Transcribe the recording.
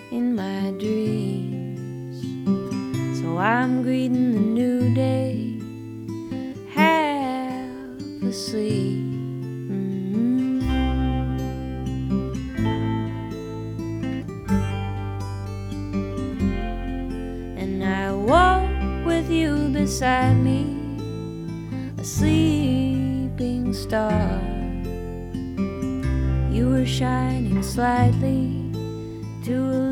in my dreams. So I'm greeting the new day, half asleep. And I walk with you beside me, a sleeping star. You were shining slightly to a